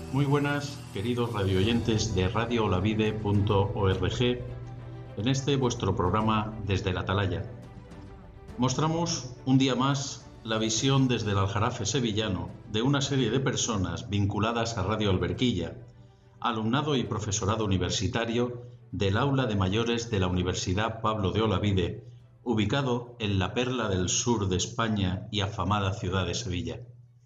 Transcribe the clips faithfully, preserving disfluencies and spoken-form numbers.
Muy buenas, queridos radioyentes de radio olavide punto org, en este vuestro programa Desde la Atalaya. Mostramos un día más la visión desde el Aljarafe sevillano de una serie de personas vinculadas a Radio Alberquilla, alumnado y profesorado universitario del Aula de Mayores de la Universidad Pablo de Olavide, ubicado en la perla del sur de España y afamada ciudad de Sevilla.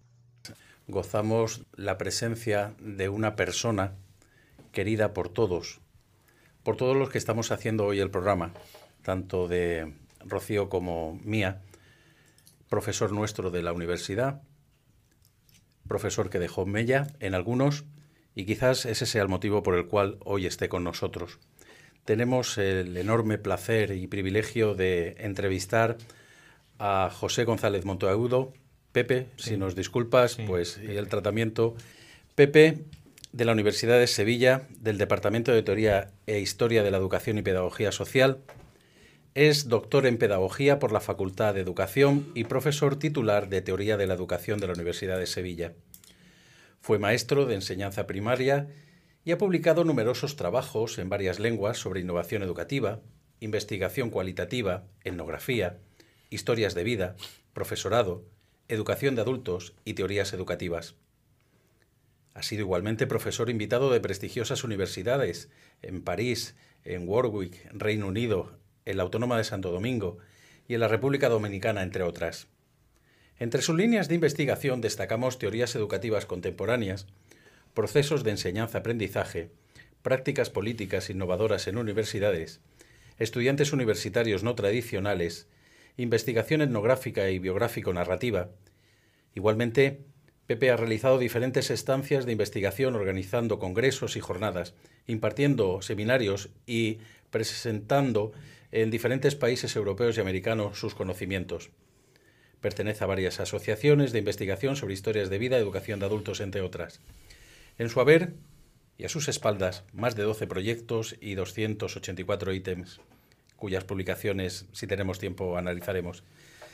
Gozamos la presencia de una persona querida por todos, por todos los que estamos haciendo hoy el programa, tanto de Rocío como mía, profesor nuestro de la universidad, profesor que dejó mella en algunos, y quizás ese sea el motivo por el cual hoy esté con nosotros. Tenemos el enorme placer y privilegio de entrevistar a José González Monteagudo. Pepe, sí. Si nos disculpas, sí, pues sí. Y el tratamiento. Pepe, de la Universidad de Sevilla, del Departamento de Teoría e Historia de la Educación y Pedagogía Social, es doctor en Pedagogía por la Facultad de Educación y profesor titular de Teoría de la Educación de la Universidad de Sevilla. Fue maestro de enseñanza primaria y ha publicado numerosos trabajos en varias lenguas sobre innovación educativa, investigación cualitativa, etnografía, historias de vida, profesorado, educación de adultos y teorías educativas. Ha sido igualmente profesor invitado de prestigiosas universidades en París, en Warwick, Reino Unido, en la Autónoma de Santo Domingo y en la República Dominicana, entre otras. Entre sus líneas de investigación destacamos teorías educativas contemporáneas, procesos de enseñanza-aprendizaje, prácticas políticas innovadoras en universidades, estudiantes universitarios no tradicionales, investigación etnográfica y biográfico-narrativa. Igualmente, Pepe ha realizado diferentes estancias de investigación organizando congresos y jornadas, impartiendo seminarios y presentando en diferentes países europeos y americanos sus conocimientos. Pertenece a varias asociaciones de investigación sobre historias de vida, educación de adultos, entre otras. En su haber y a sus espaldas, más de doce proyectos y doscientos ochenta y cuatro ítems, cuyas publicaciones, si tenemos tiempo, analizaremos.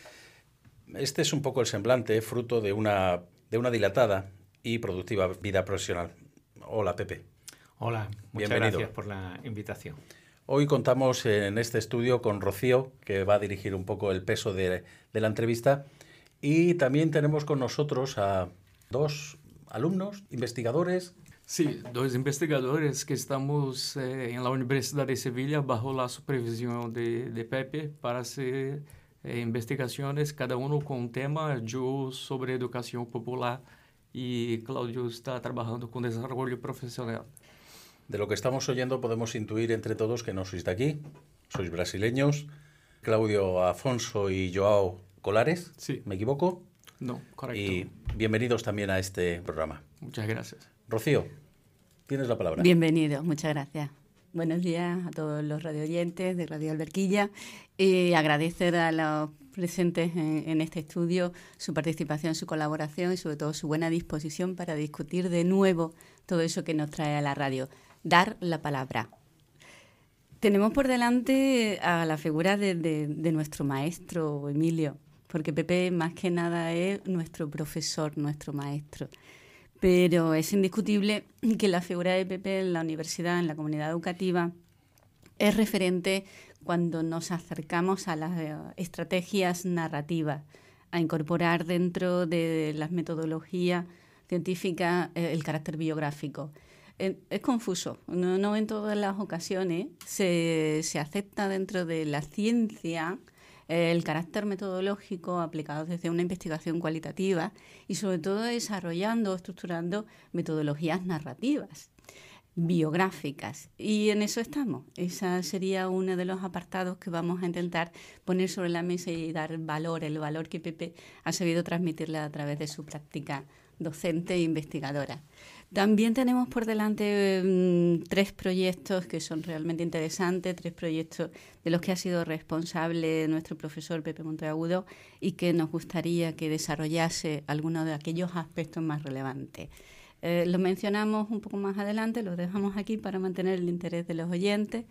Este es un poco el semblante, fruto de una, de una dilatada y productiva vida profesional. Hola, Pepe. Hola, muchas Bienvenido. Gracias por la invitación. Hoy contamos en este estudio con Rocío, que va a dirigir un poco el peso de, de la entrevista, y también tenemos con nosotros a dos alumnos, investigadores. Sí, dos investigadores que estamos eh, en la Universidad de Sevilla bajo la supervisión de, de Pepe para hacer eh, investigaciones, cada uno con un tema, yo sobre educación popular y Claudio está trabajando con desarrollo profesional. De lo que estamos oyendo podemos intuir entre todos que no sois de aquí, sois brasileños, Claudio Afonso y Joao Colares, sí. ¿Me equivoco? No, correcto. Y bienvenidos también a este programa. Muchas gracias. Rocío, tienes la palabra. Bienvenido, muchas gracias. Buenos días a todos los radioyentes de Radio Alberquilla y agradecer a los presentes en, en este estudio su participación, su colaboración y sobre todo su buena disposición para discutir de nuevo todo eso que nos trae a la radio. Dar la palabra. Tenemos por delante a la figura de, de, de nuestro maestro Emilio, porque Pepe más que nada es nuestro profesor, nuestro maestro. Pero es indiscutible que la figura de Pepe en la universidad, en la comunidad educativa, es referente cuando nos acercamos a las estrategias narrativas, a incorporar dentro de las metodologías científicas el carácter biográfico. Es confuso, no, no en todas las ocasiones se, se acepta dentro de la ciencia el carácter metodológico aplicado desde una investigación cualitativa y sobre todo desarrollando, estructurando metodologías narrativas, biográficas. Y en eso estamos. Ese sería uno de los apartados que vamos a intentar poner sobre la mesa y dar valor, el valor que Pepe ha sabido transmitirle a través de su práctica docente e investigadora. También tenemos por delante mmm, tres proyectos que son realmente interesantes, tres proyectos de los que ha sido responsable nuestro profesor Pepe Monteagudo y que nos gustaría que desarrollase algunos de aquellos aspectos más relevantes. Eh, lo mencionamos un poco más adelante, los dejamos aquí para mantener el interés de los oyentes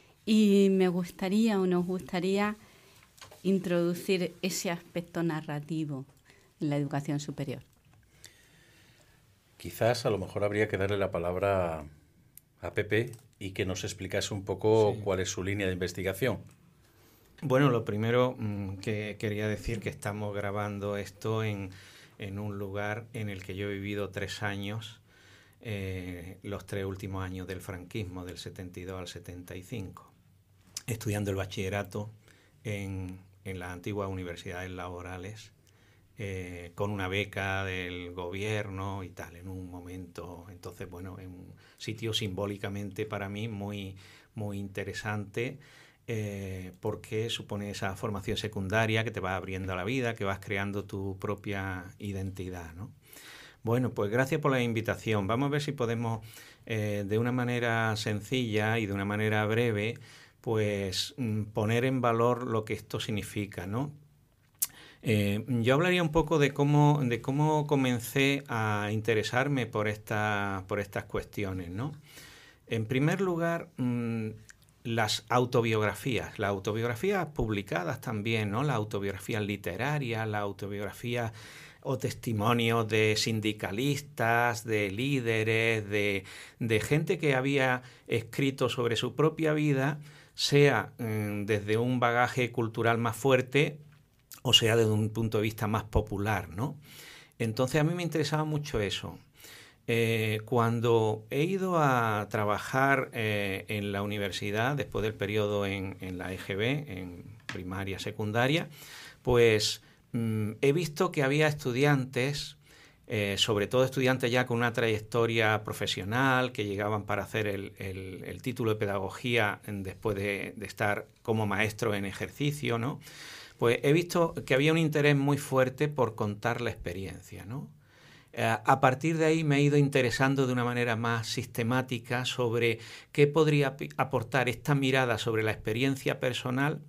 y me gustaría o nos gustaría introducir ese aspecto narrativo en la educación superior. Quizás a lo mejor habría que darle la palabra a Pepe y que nos explicase un poco sí. cuál es su línea de investigación. Bueno, lo primero mmm, que quería decir que estamos grabando esto en, en un lugar en el que yo he vivido tres años, eh, los tres últimos años del franquismo, del setenta y dos al setenta y cinco, estudiando el bachillerato en, en las antiguas universidades laborales, eh, con una beca del gobierno y tal, en un momento, entonces, bueno, en un sitio simbólicamente para mí muy, muy interesante, Eh, porque supone esa formación secundaria que te va abriendo a la vida, que vas creando tu propia identidad, ¿no? Bueno, pues gracias por la invitación. Vamos a ver si podemos, eh, de una manera sencilla y de una manera breve, pues poner en valor lo que esto significa, ¿no? Eh, yo hablaría un poco de cómo, de cómo comencé a interesarme por, esta, por estas cuestiones, ¿no? En primer lugar, mmm, las autobiografías, las autobiografías publicadas también, ¿no? Las autobiografías literarias, las autobiografías o testimonios de sindicalistas, de líderes, de, de gente que había escrito sobre su propia vida, sea eh, desde un bagaje cultural más fuerte o sea desde un punto de vista más popular, ¿no? Entonces a mí me interesaba mucho eso. Eh, cuando he ido a trabajar eh, en la universidad, después del periodo en, en la E G B, en primaria, secundaria, pues mmm, he visto que había estudiantes, eh, sobre todo estudiantes ya con una trayectoria profesional, que llegaban para hacer el, el, el título de pedagogía en, después de, de estar como maestro en ejercicio, ¿no? Pues he visto que había un interés muy fuerte por contar la experiencia, ¿no? A partir de ahí me he ido interesando de una manera más sistemática sobre qué podría aportar esta mirada sobre la experiencia personal,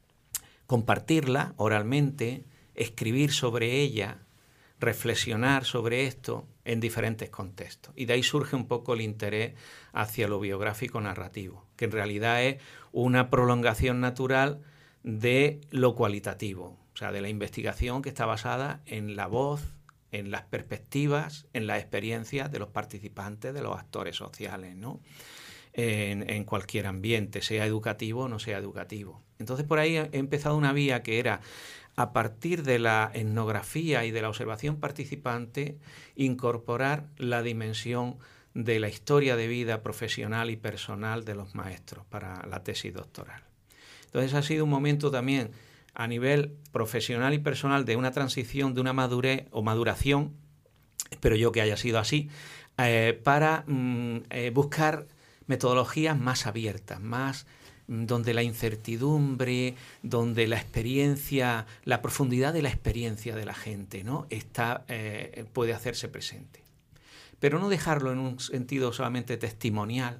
compartirla oralmente, escribir sobre ella, reflexionar sobre esto en diferentes contextos. Y de ahí surge un poco el interés hacia lo biográfico narrativo, que en realidad es una prolongación natural de lo cualitativo, o sea, de la investigación que está basada en la voz, en las perspectivas, en las experiencias de los participantes, de los actores sociales, ¿no? En, en cualquier ambiente, sea educativo o no sea educativo. Entonces por ahí he empezado una vía que era, a partir de la etnografía y de la observación participante, incorporar la dimensión de la historia de vida profesional y personal de los maestros para la tesis doctoral. Entonces ha sido un momento también a nivel profesional y personal de una transición, de una madurez o maduración, espero yo que haya sido así, eh, para mm, eh, buscar metodologías más abiertas, más mm, donde la incertidumbre, donde la experiencia, la profundidad de la experiencia de la gente, ¿no? está, eh, puede hacerse presente. Pero no dejarlo en un sentido solamente testimonial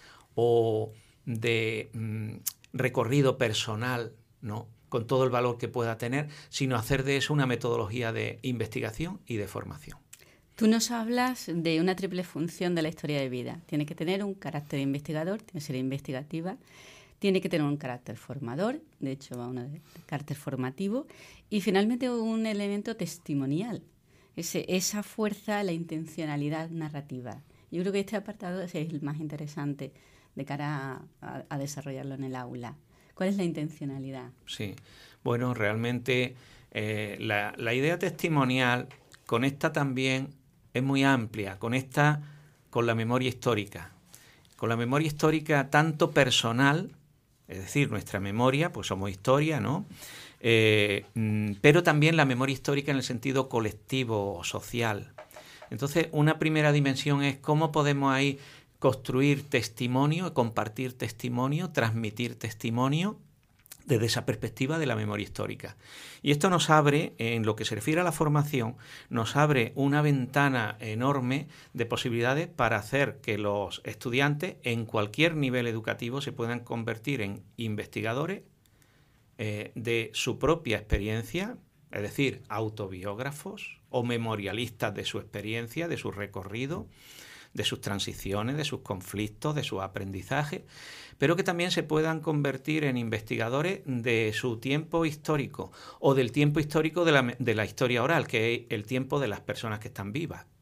o de mm, recorrido personal, ¿no?, con todo el valor que pueda tener, sino hacer de eso una metodología de investigación y de formación. Tú nos hablas de una triple función de la historia de vida. Tiene que tener un carácter investigador, tiene que ser investigativa, tiene que tener un carácter formador, de hecho va uno de carácter formativo, y finalmente un elemento testimonial, ese, esa fuerza, la intencionalidad narrativa. Yo creo que este apartado es el más interesante de cara a, a, a desarrollarlo en el aula. ¿Cuál es la intencionalidad? Sí, bueno, realmente eh, la, la idea testimonial conecta también, es muy amplia, conecta con la memoria histórica. Con la memoria histórica tanto personal, es decir, nuestra memoria, pues somos historia, ¿no? Eh, pero también la memoria histórica en el sentido colectivo o social. Entonces, una primera dimensión es cómo podemos ahí construir testimonio, compartir testimonio, transmitir testimonio desde esa perspectiva de la memoria histórica. Y esto nos abre, en lo que se refiere a la formación, nos abre una ventana enorme de posibilidades para hacer que los estudiantes en cualquier nivel educativo se puedan convertir en investigadores eh, de su propia experiencia, es decir, autobiógrafos o memorialistas de su experiencia, de su recorrido, de sus transiciones, de sus conflictos, de sus aprendizajes, pero que también se puedan convertir en investigadores de su tiempo histórico o del tiempo histórico de la, de la historia oral, que es el tiempo de las personas que están vivas.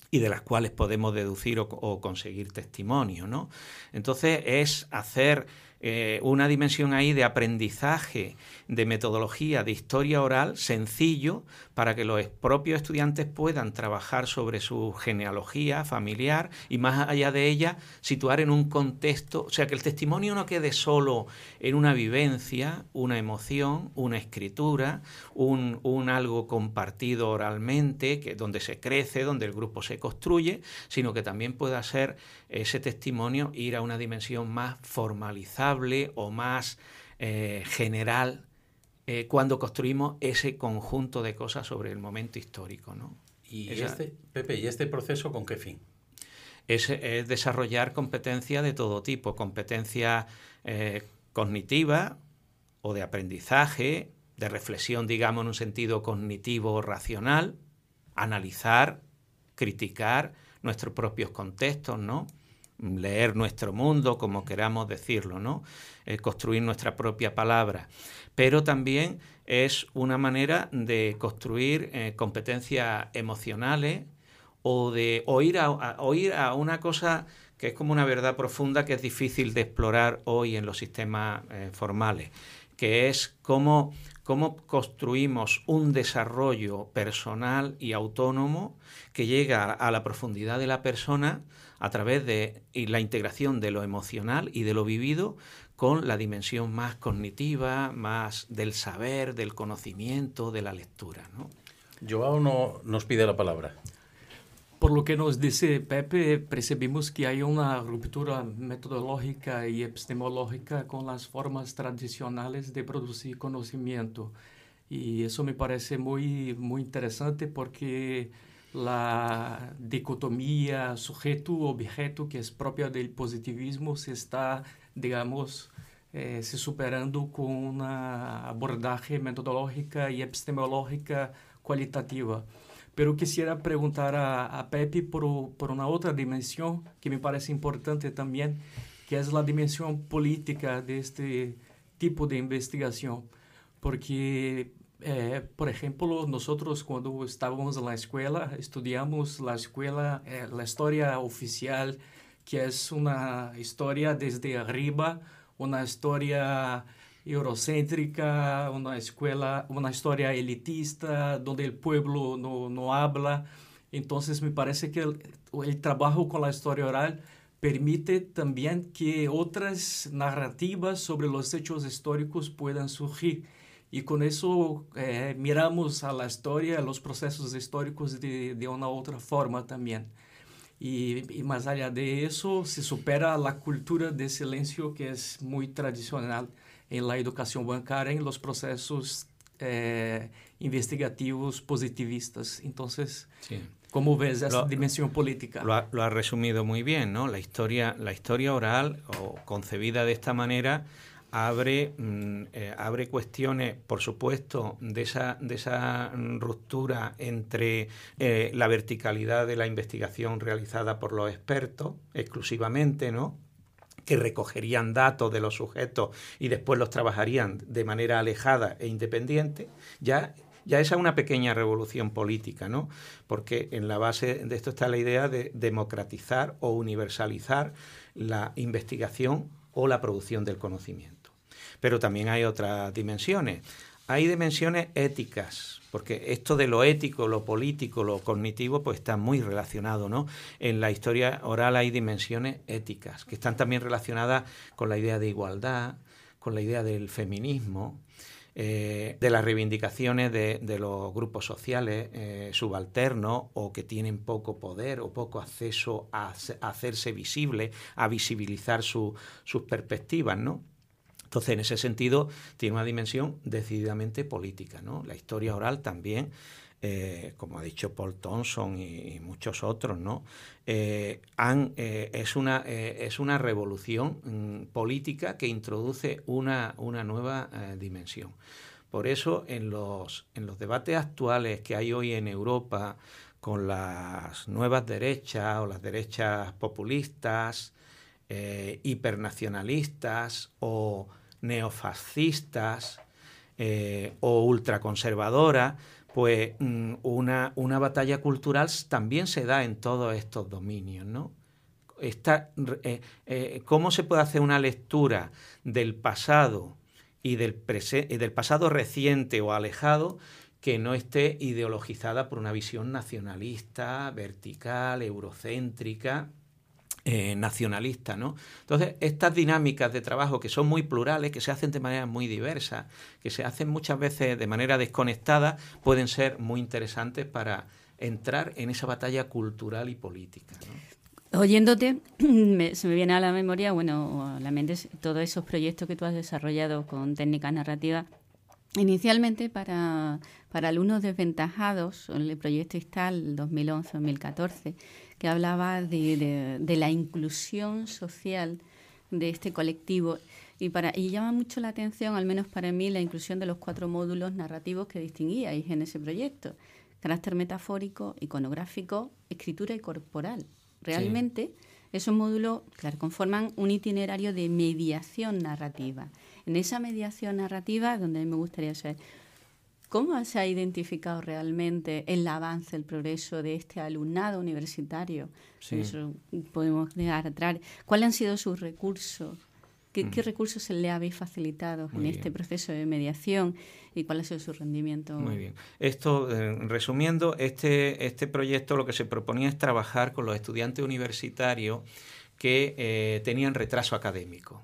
y de las cuales podemos deducir o, o conseguir testimonio, ¿no? Entonces es hacer eh, una dimensión ahí de aprendizaje, de metodología, de historia oral sencillo para que los propios estudiantes puedan trabajar sobre su genealogía familiar y más allá de ella situar en un contexto, o sea, que el testimonio no quede solo en una vivencia, una emoción, una escritura, un, un algo compartido oralmente, que, donde se crece, donde el grupo se construye, sino que también pueda ser ese testimonio ir a una dimensión más formalizable o más eh, general eh, cuando construimos ese conjunto de cosas sobre el momento histórico, ¿no? Y Esa, este, Pepe, ¿y este proceso con qué fin? Es, es desarrollar competencias de todo tipo, competencias eh, cognitivas o de aprendizaje, de reflexión, digamos, en un sentido cognitivo racional, analizar, criticar nuestros propios contextos, ¿no? Leer nuestro mundo, como queramos decirlo, ¿no? Eh, construir nuestra propia palabra. Pero también es una manera de construir eh, competencias emocionales o de oír a, a, oír a una cosa que es como una verdad profunda que es difícil de explorar hoy en los sistemas eh, formales, que es cómo, cómo construimos un desarrollo personal y autónomo que llega a, a la profundidad de la persona a través de la integración de lo emocional y de lo vivido con la dimensión más cognitiva, más del saber, del conocimiento, de la lectura, ¿no? Joao no, nos pide la palabra. Por lo que nos dice Pepe, percebimos que hay una ruptura metodológica y epistemológica con las formas tradicionales de producir conocimiento. Y eso me parece muy, muy interesante porque la dicotomía sujeto-objeto que es propia del positivismo se está, digamos, eh, se superando con una abordaje metodológica y epistemológica cualitativa. Pero quisiera preguntar a, a Pepe por, por una otra dimensión que me parece importante también, que es la dimensión política de este tipo de investigación. Porque, eh, por ejemplo, nosotros cuando estábamos en la escuela, estudiamos la escuela, eh, la historia oficial, que es una historia desde arriba, una historia eurocéntrica, una escuela, una historia elitista, donde el pueblo no, no habla. Entonces me parece que el, el trabajo con la historia oral permite también que otras narrativas sobre los hechos históricos puedan surgir. Y con eso eh, miramos a la historia, a los procesos históricos de, de una otra forma también. Y, y más allá de eso, se supera la cultura de silencio que es muy tradicional en la educación bancaria, en los procesos eh, investigativos positivistas. Entonces, sí. ¿Cómo ves esa lo, dimensión política? Lo ha, lo ha resumido muy bien, ¿no? La historia, la historia oral, o concebida de esta manera, abre, mm, eh, abre cuestiones, por supuesto, de esa, de esa ruptura entre eh, la verticalidad de la investigación realizada por los expertos, exclusivamente, ¿no?, que recogerían datos de los sujetos y después los trabajarían de manera alejada e independiente. Ya, ya esa es una pequeña revolución política, ¿no? Porque en la base de esto está la idea de democratizar o universalizar la investigación o la producción del conocimiento. Pero también hay otras dimensiones. Hay dimensiones éticas, porque esto de lo ético, lo político, lo cognitivo, pues está muy relacionado, ¿no? En la historia oral hay dimensiones éticas, que están también relacionadas con la idea de igualdad, con la idea del feminismo, eh, de las reivindicaciones de, de los grupos sociales eh, subalternos o que tienen poco poder o poco acceso a, a hacerse visibles, a visibilizar su, sus perspectivas, ¿no? Entonces, en ese sentido, tiene una dimensión decididamente política, ¿no? La historia oral también, eh, como ha dicho Paul Thompson y, y muchos otros, ¿no? Eh, han, eh, es, una, eh, es una revolución mm, política que introduce una, una nueva eh, dimensión. Por eso, en los, en los debates actuales que hay hoy en Europa con las nuevas derechas o las derechas populistas, eh, hipernacionalistas o neofascistas eh, o ultraconservadoras, pues una, una batalla cultural también se da en todos estos dominios, ¿no? Esta, eh, eh, ¿Cómo se puede hacer una lectura del pasado y del, y del pasado reciente o alejado que no esté ideologizada por una visión nacionalista, vertical, eurocéntrica, eh, nacionalista, ¿no? Entonces, estas dinámicas de trabajo que son muy plurales, que se hacen de manera muy diversa, que se hacen muchas veces de manera desconectada, pueden ser muy interesantes para entrar en esa batalla cultural y política, ¿no? Oyéndote, me, se me viene a la memoria, bueno, a la mente todos esos proyectos que tú has desarrollado con técnicas narrativas, inicialmente para, para alumnos desventajados, el proyecto ISTAL dos mil once dos mil catorce, que hablaba de, de, de la inclusión social de este colectivo. Y, para, y llama mucho la atención, al menos para mí, la inclusión de los cuatro módulos narrativos que distinguíais en ese proyecto. Carácter metafórico, iconográfico, escritura y corporal. Realmente, sí, esos módulos, claro, conforman un itinerario de mediación narrativa. En esa mediación narrativa, donde a mí me gustaría saber cómo se ha identificado realmente el avance, el progreso de este alumnado universitario. Sí. Eso podemos dejar atrás. ¿Cuáles han sido sus recursos? ¿Qué, mm. ¿Qué recursos se le habéis facilitado Muy en bien. este proceso de mediación y cuál ha sido su rendimiento? Muy bien. Esto, eh, resumiendo, este, este proyecto lo que se proponía es trabajar con los estudiantes universitarios que eh, tenían retraso académico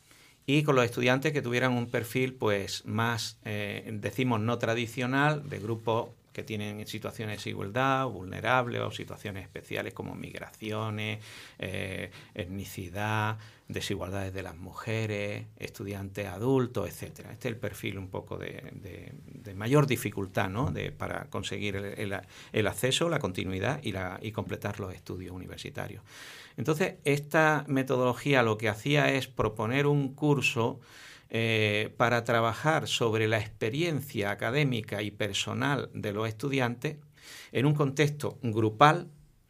y con los estudiantes que tuvieran un perfil pues más, eh, decimos, no tradicional, de grupos que tienen situaciones de desigualdad, vulnerables o situaciones especiales como migraciones, eh, etnicidad, desigualdades de las mujeres, estudiantes adultos, etcétera. Este es el perfil un poco de, de, de mayor dificultad, ¿no? de, para conseguir el, el, el acceso, la continuidad y, la, y completar los estudios universitarios. Entonces, esta metodología lo que hacía es proponer un curso eh, para trabajar sobre la experiencia académica y personal de los estudiantes en un contexto grupal,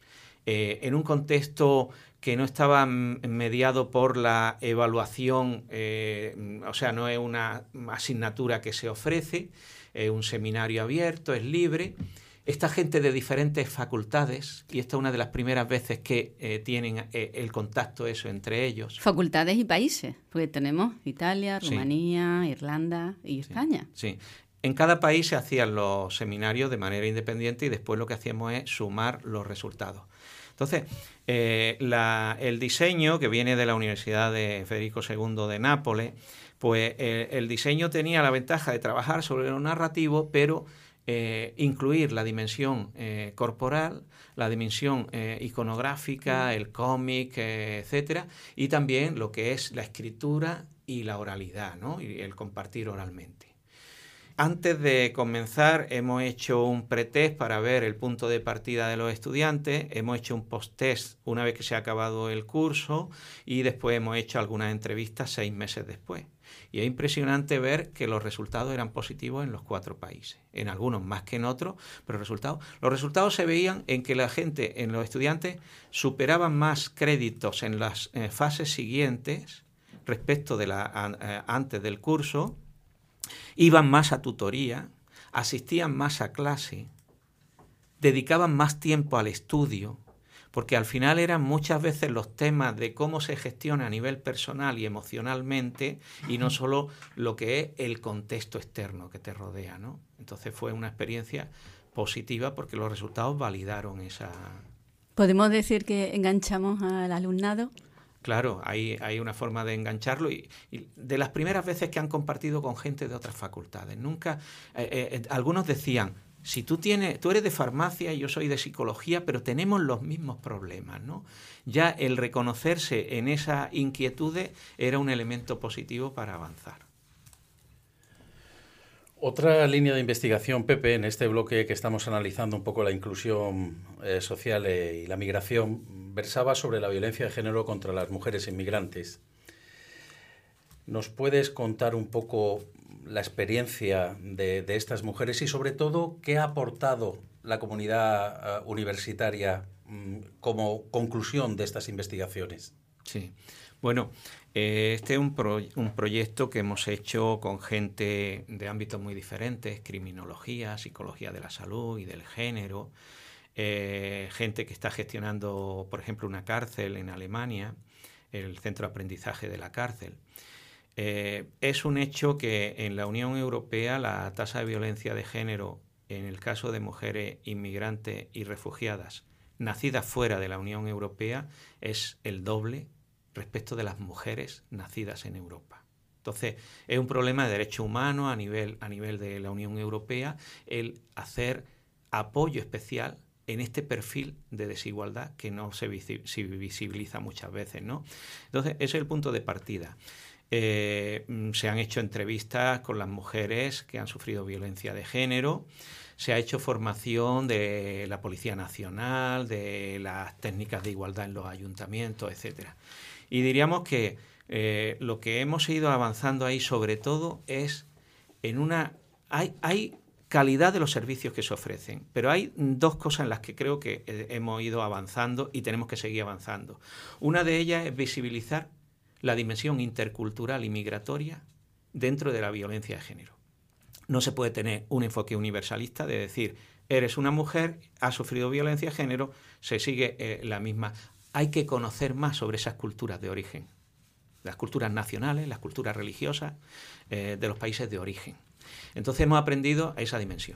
eh, en un contexto que no estaba mediado por la evaluación, eh, o sea, no es una asignatura que se ofrece, es un seminario abierto, es libre. Esta gente de diferentes facultades, y esta es una de las primeras veces que eh, tienen eh, el contacto eso entre ellos. Facultades y países, porque tenemos Italia, Rumanía, sí. Irlanda y sí. España. Sí. En cada país se hacían los seminarios de manera independiente y después lo que hacíamos es sumar los resultados. Entonces, eh, la, el diseño que viene de la Universidad de Federico segundo de Nápoles, pues eh, el diseño tenía la ventaja de trabajar sobre lo narrativo, pero eh, incluir la dimensión eh, corporal, la dimensión eh, iconográfica, el cómic, eh, etcétera, y también lo que es la escritura y la oralidad, ¿no? Y el compartir oralmente. Antes de comenzar hemos hecho un pretest para ver el punto de partida de los estudiantes, hemos hecho un post-test una vez que se ha acabado el curso y después hemos hecho algunas entrevistas seis meses después. Y es impresionante ver que los resultados eran positivos en los cuatro países, en algunos más que en otros, pero resultados, los resultados se veían en que la gente, en los estudiantes, superaban más créditos en las eh, fases siguientes respecto de la a, a, antes del curso, iban más a tutoría, asistían más a clase, dedicaban más tiempo al estudio, porque al final eran muchas veces los temas de cómo se gestiona a nivel personal y emocionalmente y no solo lo que es el contexto externo que te rodea, ¿no? Entonces fue una experiencia positiva porque los resultados validaron esa... ¿Podemos decir que enganchamos al alumnado? Claro, hay, hay una forma de engancharlo y, y de las primeras veces que han compartido con gente de otras facultades. Nunca, eh, eh, algunos decían, si tú tienes, tú eres de farmacia y yo soy de psicología, pero tenemos los mismos problemas, ¿no? Ya el reconocerse en esas inquietudes era un elemento positivo para avanzar. Otra línea de investigación, Pepe, en este bloque que estamos analizando un poco la inclusión eh, social eh, y la migración, versaba sobre la violencia de género contra las mujeres inmigrantes. ¿Nos puedes contar un poco la experiencia de, de estas mujeres y sobre todo qué ha aportado la comunidad uh, universitaria um, como conclusión de estas investigaciones? Sí. Bueno, eh, este es un, pro, un proyecto que hemos hecho con gente de ámbitos muy diferentes, criminología, psicología de la salud y del género, eh, gente que está gestionando, por ejemplo, una cárcel en Alemania, el Centro de Aprendizaje de la Cárcel. Eh, es un hecho que en la Unión Europea la tasa de violencia de género en el caso de mujeres inmigrantes y refugiadas nacidas fuera de la Unión Europea es el doble respecto de las mujeres nacidas en Europa. Entonces, es un problema de derechos humanos a nivel, a nivel de la Unión Europea el hacer apoyo especial en este perfil de desigualdad que no se visibiliza muchas veces, ¿no? Entonces, ese es el punto de partida. Eh, se han hecho entrevistas con las mujeres que han sufrido violencia de género, se ha hecho formación de la Policía Nacional, de las técnicas de igualdad en los ayuntamientos, etcétera. Y diríamos que eh, lo que hemos ido avanzando ahí sobre todo es en una... Hay, hay calidad de los servicios que se ofrecen, pero hay dos cosas en las que creo que eh, hemos ido avanzando y tenemos que seguir avanzando. Una de ellas es visibilizar la dimensión intercultural y migratoria dentro de la violencia de género. No se puede tener un enfoque universalista de decir, eres una mujer, has sufrido violencia de género, se sigue eh, la misma. Hay que conocer más sobre esas culturas de origen, las culturas nacionales, las culturas religiosas eh, de los países de origen. Entonces hemos aprendido a esa dimensión.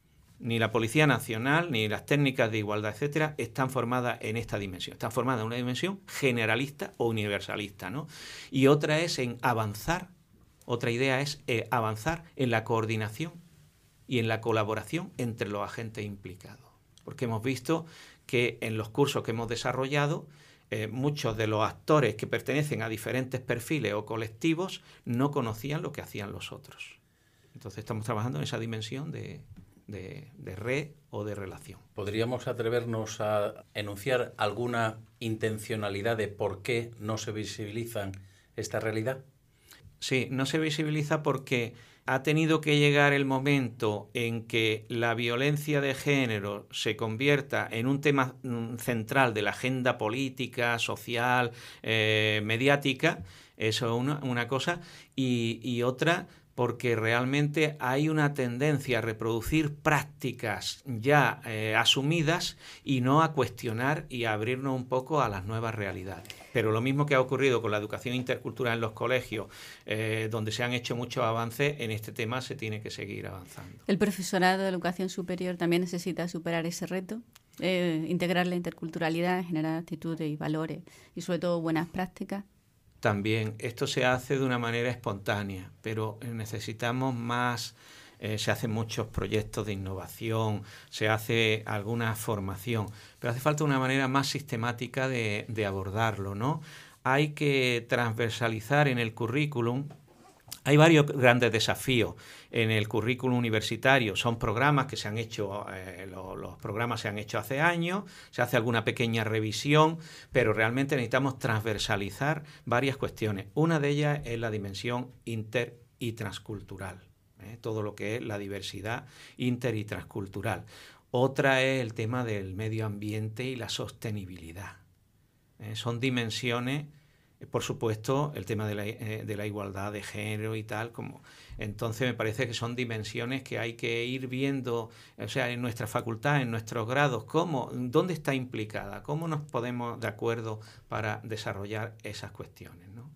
Ni la Policía Nacional, ni las técnicas de igualdad, etcétera, están formadas en esta dimensión. Están formadas en una dimensión generalista o universalista, ¿no? Y otra es en avanzar, otra idea es eh, avanzar en la coordinación y en la colaboración entre los agentes implicados. Porque hemos visto que en los cursos que hemos desarrollado, eh, muchos de los actores que pertenecen a diferentes perfiles o colectivos no conocían lo que hacían los otros. Entonces estamos trabajando en esa dimensión de... De, de red o de relación. ¿Podríamos atrevernos a enunciar alguna intencionalidad de por qué no se visibilizan esta realidad? Sí, no se visibiliza porque ha tenido que llegar el momento en que la violencia de género se convierta en un tema central de la agenda política, social, eh, mediática, eso es una, una cosa, y, y otra... porque realmente hay una tendencia a reproducir prácticas ya eh, asumidas y no a cuestionar y a abrirnos un poco a las nuevas realidades. Pero lo mismo que ha ocurrido con la educación intercultural en los colegios, eh, donde se han hecho muchos avances, en este tema se tiene que seguir avanzando. ¿El profesorado de educación superior también necesita superar ese reto? Eh, integrar la interculturalidad, generar actitudes y valores y sobre todo buenas prácticas. También esto se hace de una manera espontánea, pero necesitamos más, eh, se hacen muchos proyectos de innovación, se hace alguna formación, pero hace falta una manera más sistemática de, de abordarlo, ¿no? Hay que transversalizar en el currículum. Hay varios grandes desafíos en el currículum universitario. Son programas que se han hecho, eh, lo, los programas se han hecho hace años, se hace alguna pequeña revisión, pero realmente necesitamos transversalizar varias cuestiones. Una de ellas es la dimensión inter y transcultural, ¿eh? Todo lo que es la diversidad inter y transcultural. Otra es el tema del medio ambiente y la sostenibilidad, ¿eh? Son dimensiones. Por supuesto, el tema de la, eh, de la igualdad de género y tal, como entonces me parece que son dimensiones que hay que ir viendo, o sea, en nuestra facultad, en nuestros grados, cómo, dónde está implicada, cómo nos podemos de acuerdo para desarrollar esas cuestiones, ¿no?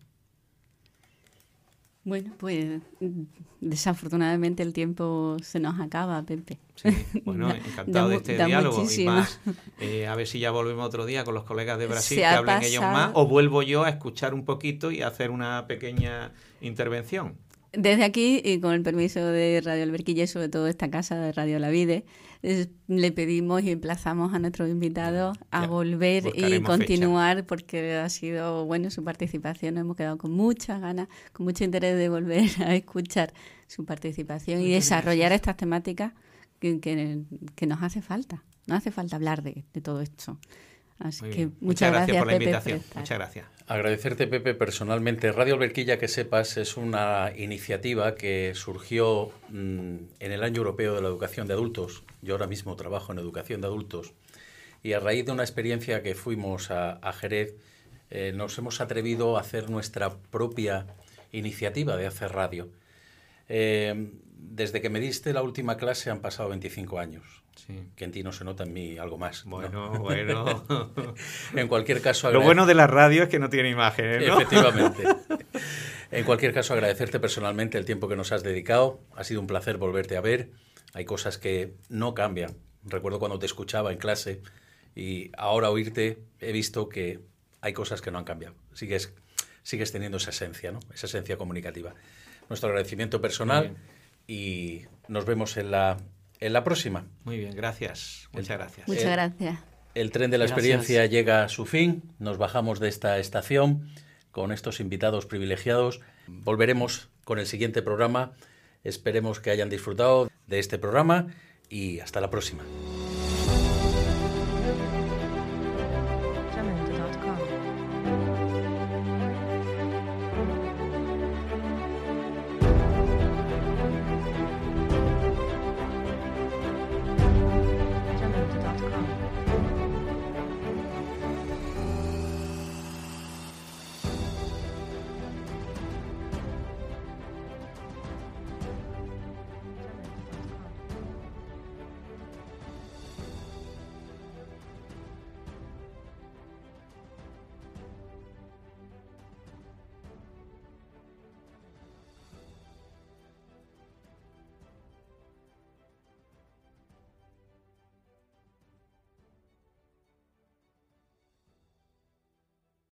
Bueno, pues desafortunadamente el tiempo se nos acaba, Pepe. Sí, bueno, encantado da, de este da diálogo muchísimo. Y más, eh, a ver si ya volvemos otro día con los colegas de Brasil, Se que ha hablen pasado. ellos más, o vuelvo yo a escuchar un poquito y a hacer una pequeña intervención. Desde aquí, y con el permiso de Radio Alberquilla y sobre todo esta casa de Radio La Vide, es, le pedimos y emplazamos a nuestros invitados a Ya, volver y buscaremos continuar fecha. Porque ha sido bueno su participación. Nos hemos quedado con muchas ganas, con mucho interés de volver a escuchar su participación y Muchas desarrollar gracias. estas temáticas que, que, que nos hace falta. Nos hace falta hablar de, de todo esto. Así Muy que bien. muchas, Muchas gracias, gracias, por la Pepe, invitación. por estar. Muchas gracias. Agradecerte, Pepe, personalmente. Radio Alberquilla, que sepas, es una iniciativa que surgió mmm, en el Año Europeo de la Educación de Adultos. Yo ahora mismo trabajo en educación de adultos y a raíz de una experiencia que fuimos a, a Jerez, eh, nos hemos atrevido a hacer nuestra propia iniciativa de hacer radio. Eh, desde que me diste la última clase han pasado veinticinco años. Sí. Que en ti no se nota, en mí algo más. Bueno, ¿no? bueno. En cualquier caso... Lo bueno de la radio es que no tiene imágenes, ¿no? Efectivamente. En cualquier caso, agradecerte personalmente el tiempo que nos has dedicado. Ha sido un placer volverte a ver. Hay cosas que no cambian. Recuerdo cuando te escuchaba en clase y ahora oírte he visto que hay cosas que no han cambiado. Sigues, sigues teniendo esa esencia, ¿no? Esa esencia comunicativa. Nuestro agradecimiento personal y nos vemos en la, en la próxima. Muy bien, gracias. Muchas gracias. Muchas gracias. El tren de la Gracias. experiencia llega a su fin. Nos bajamos de esta estación con estos invitados privilegiados. Volveremos con el siguiente programa. Esperemos que hayan disfrutado de este programa y hasta la próxima.